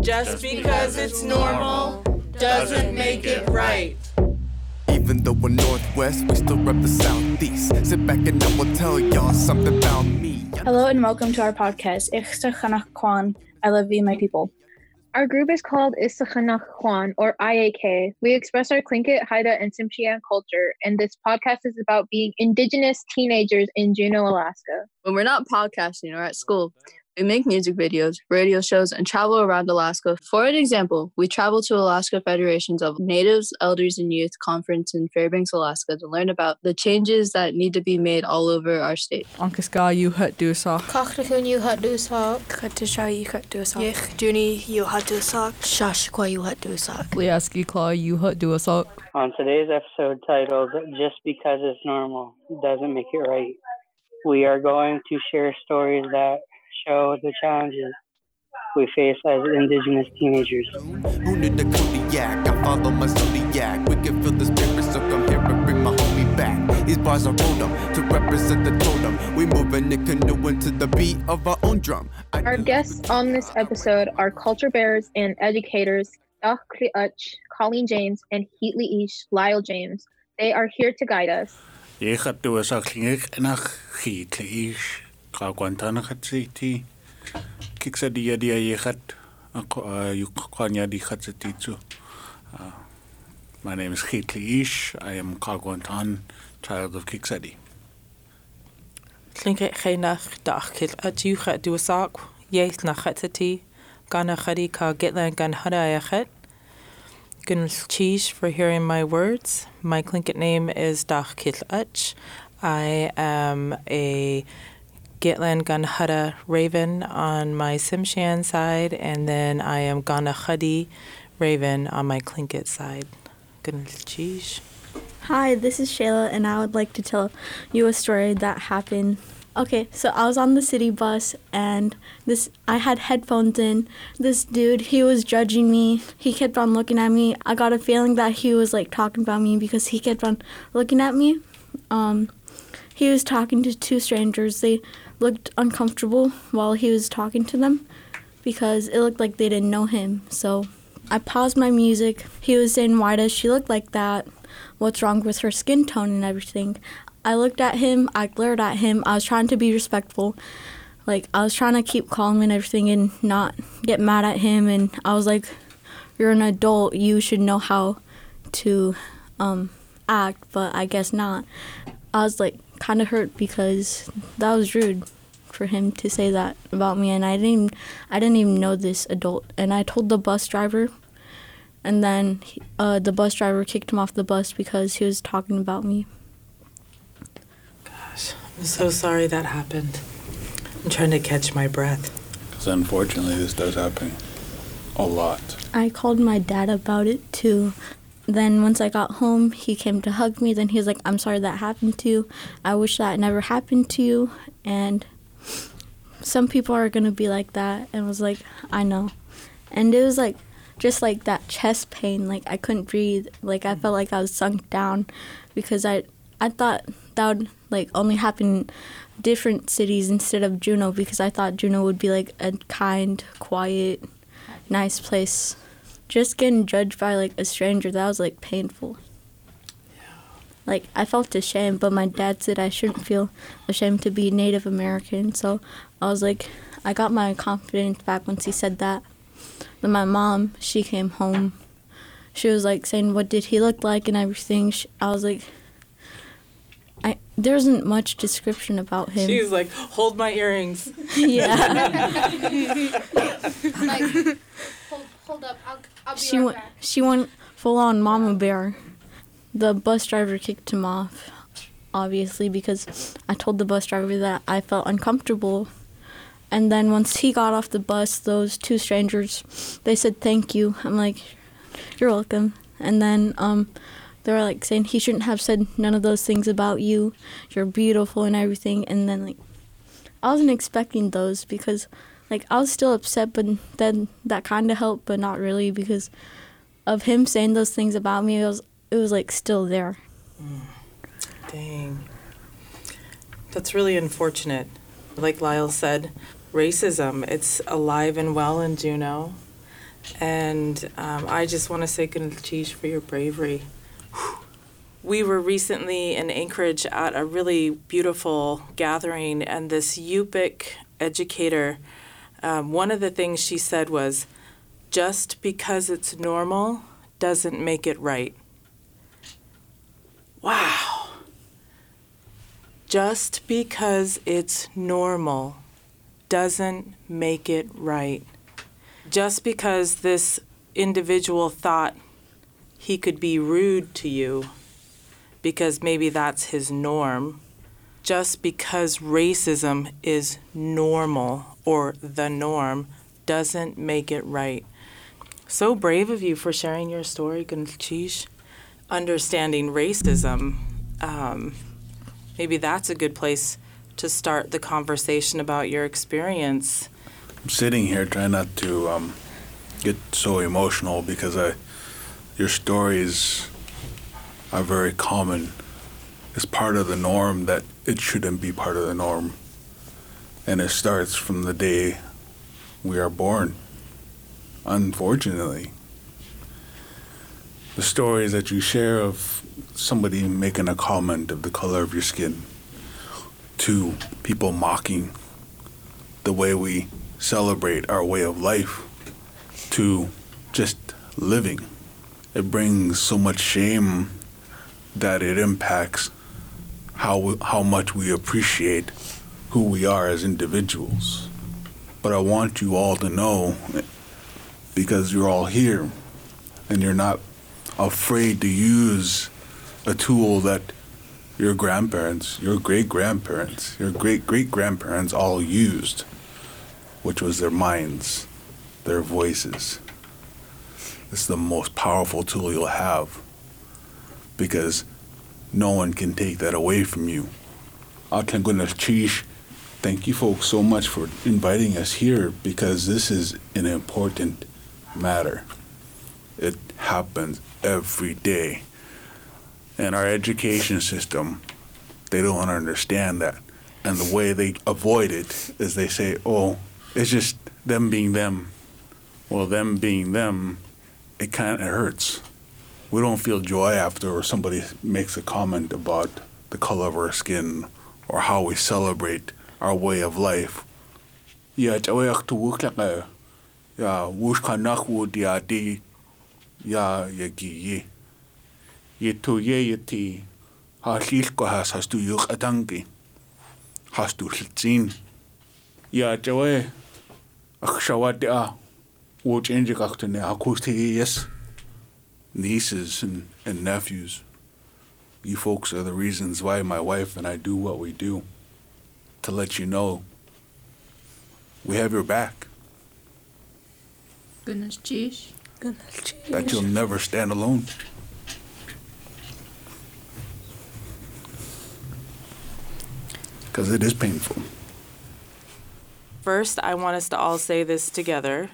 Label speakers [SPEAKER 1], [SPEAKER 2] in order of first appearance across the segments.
[SPEAKER 1] Just because it's normal doesn't make it right.
[SPEAKER 2] Even though we're Northwest, we still rep the Southeast. Sit back and I will tell y'all something about me.
[SPEAKER 3] Hello and welcome to our podcast, Ixtachanach Kwan, I Love You, My People.
[SPEAKER 4] Our group is called Ixtachanach Kwan, or IAK. We express our Tlingit, Haida, and Tsimshian culture, and this podcast is about being Indigenous teenagers in Juneau, Alaska.
[SPEAKER 5] When we're not podcasting or at school, we make music videos, radio shows, and travel around Alaska. For an example, we travel to Alaska Federations of Natives, Elders, and Youth Conference in Fairbanks, Alaska to learn about the changes that need to be made all over our state.
[SPEAKER 6] Ankaska you hut do sock.
[SPEAKER 7] Kachrachun you hut do sock.
[SPEAKER 8] Katisha you hut do sock.
[SPEAKER 7] Yich Junie you hut do sock.
[SPEAKER 8] Shashqua you hut do sock.
[SPEAKER 6] Liaski claw you hut do a sock.
[SPEAKER 9] On today's episode titled Just Because It's Normal Doesn't Make It Right, we are going to share stories that show the challenges we face as Indigenous teenagers.
[SPEAKER 2] Who knew the Kodiak? I follow my zodiac. We can feel the spirit, so come here and bring my homie back. These bars are rolled up to represent the totem. We moving the canoe into the beat of our own drum.
[SPEAKER 4] Our guests on this episode are culture bearers and educators Dach Kriach, Colleen James, and Heatley Ish, Lyle James. They are here to guide us. My name
[SPEAKER 10] is Heatley Ish. I am Kagwantan, child of Kiksadi.
[SPEAKER 1] Tlingit Chenach Dach Kriach you hut do a sock. Yes Nachatati. Gana Khadi Ka Gitlan Gan Hada Ayachet. Gun Cheesh for hearing my words. My Tlingit name is Dach Kriach. I am a Gitlan Gan Hada Raven on my Tsimshian side, and then I am Gana Khadi Raven on my Tlingit side. Gun Cheesh.
[SPEAKER 11] Hi, this is Shayla, and I would like to tell you a story that happened. Okay, so I was on the city bus, and I had headphones in. This dude, he was judging me. He kept on looking at me. I got a feeling that he was like talking about me because he kept on looking at me. He was talking to two strangers. They looked uncomfortable while he was talking to them because it looked like they didn't know him. So I paused my music. He was saying, why does she look like that? What's wrong with her skin tone and everything? I looked at him, I glared at him, I was trying to be respectful. Like, I was trying to keep calm and everything and not get mad at him. And I was like, you're an adult, you should know how to act, but I guess not. I was like kind of hurt because that was rude for him to say that about me, and I didn't even know this adult. And I told the bus driver, and then the bus driver kicked him off the bus because he was talking about me.
[SPEAKER 1] Gosh, I'm so sorry that happened. I'm trying to catch my breath.
[SPEAKER 10] Because unfortunately this does happen a lot.
[SPEAKER 11] I called my dad about it too. Then once I got home, he came to hug me. Then he was like, I'm sorry that happened to you. I wish that never happened to you. And some people are going to be like that. And I was like, I know. And it was like, just like that chest pain. Like I couldn't breathe. Like I felt like I was sunk down because I thought that would like only happen in different cities instead of Juneau, because I thought Juneau would be like a kind, quiet, nice place. Just getting judged by like a stranger, that was like painful. Yeah. Like I felt ashamed, but my dad said I shouldn't feel ashamed to be Native American. So I was like, I got my confidence back once he said that. Then my mom, she came home. She was like saying, what did he look like and everything. I was like, there wasn't much description about him.
[SPEAKER 1] She's like, hold my earrings.
[SPEAKER 11] Yeah.
[SPEAKER 7] Like, hold up, I'll be right back.
[SPEAKER 11] She went full-on mama bear. The bus driver kicked him off, obviously, because I told the bus driver that I felt uncomfortable. And then once he got off the bus, those two strangers, they said thank you. I'm like, you're welcome. And then they were like saying he shouldn't have said none of those things about you. You're beautiful and everything. And then like I wasn't expecting those because like I was still upset, but then that kind of helped, but not really, because of him saying those things about me. It was like still there.
[SPEAKER 1] Dang. That's really unfortunate. Like Lyle said, racism, it's alive and well in Juneau. And I just want to say Gunalchish for your bravery. We were recently in Anchorage at a really beautiful gathering, and this Yupik educator, one of the things she said was, just because it's normal doesn't make it right. Wow. Just because it's normal doesn't make it right. Just because this individual thought he could be rude to you because maybe that's his norm, just because racism is normal or the norm doesn't make it right. So brave of you for sharing your story, Gunalchish. Understanding racism, maybe that's a good place to start the conversation about your experience.
[SPEAKER 10] I'm sitting here trying not to get so emotional because your stories are very common. It's part of the norm that it shouldn't be part of the norm. And it starts from the day we are born, unfortunately. The stories that you share of somebody making a comment of the color of your skin, to people mocking the way we celebrate our way of life, to just living. It brings so much shame that it impacts how much we appreciate who we are as individuals. But I want you all to know, because you're all here and you're not afraid to use a tool that your grandparents, your great-grandparents, your great-great-grandparents all used, which was their minds, their voices. It's the most powerful tool you'll have because no one can take that away from you. Thank you folks so much for inviting us here because this is an important matter. It happens every day. And our education system, they don't understand that. And the way they avoid it is they say, oh, it's just them being them. Well, them being them, it kind of hurts. We don't feel joy after somebody makes a comment about the color of our skin or how we celebrate our way of life. Ya chawayak tu wuklaka ya wushkanak wudiati ya yagi ye to ye yeti ha shilko has tu yuk atangi has tu hilzin ya chawe akshawati a wuch injikaktune akusti yes. Nieces and nephews, you folks are the reasons why my wife and I do what we do. To let you know, we have your back.
[SPEAKER 6] Gunalchish.
[SPEAKER 10] That you'll never stand alone. Because it is painful.
[SPEAKER 1] First, I want us to all say this together.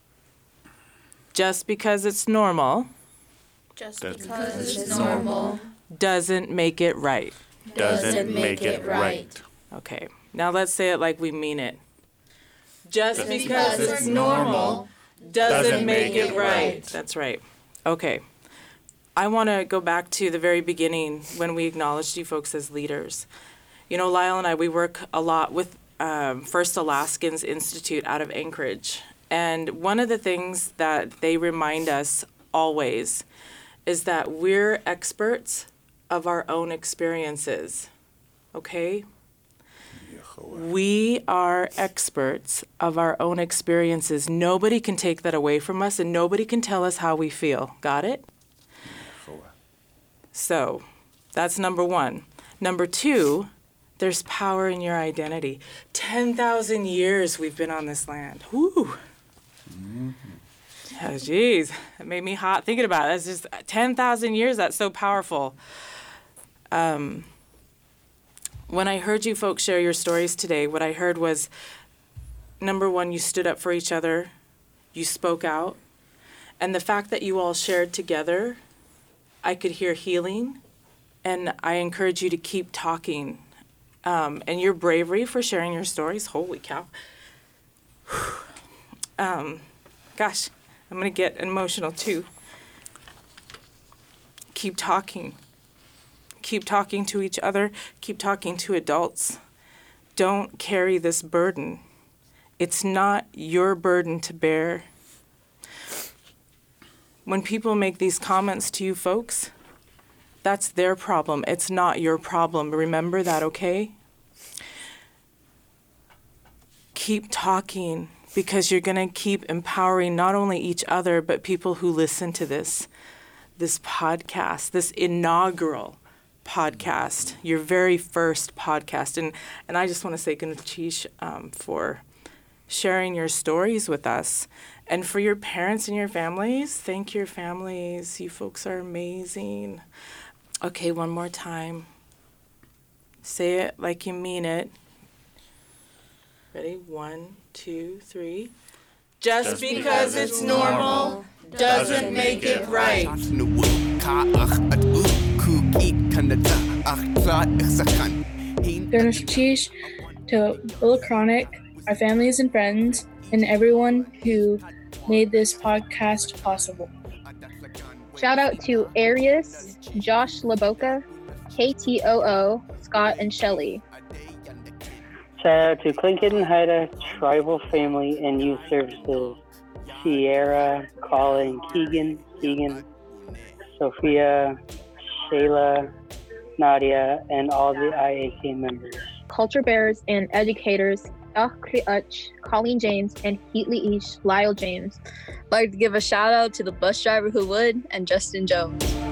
[SPEAKER 1] Just because it's normal.
[SPEAKER 7] Just because it's normal
[SPEAKER 1] doesn't make it right.
[SPEAKER 7] Doesn't make it right.
[SPEAKER 1] Okay, now let's say it like we mean it. Just because
[SPEAKER 7] it's
[SPEAKER 1] it's normal doesn't make it right. That's right. Okay. I want to go back to the very beginning when we acknowledged you folks as leaders. You know, Lyle and I, we work a lot with First Alaskans Institute out of Anchorage. And one of the things that they remind us always is that we're experts of our own experiences, okay? We are experts of our own experiences. Nobody can take that away from us, and nobody can tell us how we feel. Got it? So that's number one. Number two, there's power in your identity. 10,000 years we've been on this land. Whew. Oh, geez, that made me hot thinking about it. That's just 10,000 years. That's so powerful. When I heard you folks share your stories today, what I heard was, number one, you stood up for each other. You spoke out. And the fact that you all shared together, I could hear healing. And I encourage you to keep talking. And your bravery for sharing your stories, holy cow. Gosh, I'm going to get emotional too. Keep talking. Keep talking to each other. Keep talking to adults. Don't carry this burden. It's not your burden to bear. When people make these comments to you folks, that's their problem. It's not your problem. Remember that, okay? Keep talking, because you're going to keep empowering not only each other, but people who listen to this podcast, this inaugural podcast, your very first podcast. And I just want to say Gunchish for sharing your stories with us. And for your parents and your families, thank your families. You folks are amazing. Okay, one more time. Say it like you mean it. Ready? 1, 2, 3. Just because it's normal doesn't make it right.
[SPEAKER 3] Gunchish to Willa Chronic, our families and friends, and everyone who made this podcast possible.
[SPEAKER 4] Shout out to Arius, Josh Laboka, KTOO, Scott, and Shelly.
[SPEAKER 9] Shout out to Tlingit and Haida Tribal Family and Youth Services, Sierra, Colin, Keegan, Sophia, Shayla, Nadia, and all the IAK members.
[SPEAKER 4] Culture bearers and educators, Kriach, Colleen James, and Heatley Ish, Lyle James.
[SPEAKER 5] I'd like to give a shout out to the bus driver who would, and Justin Jones.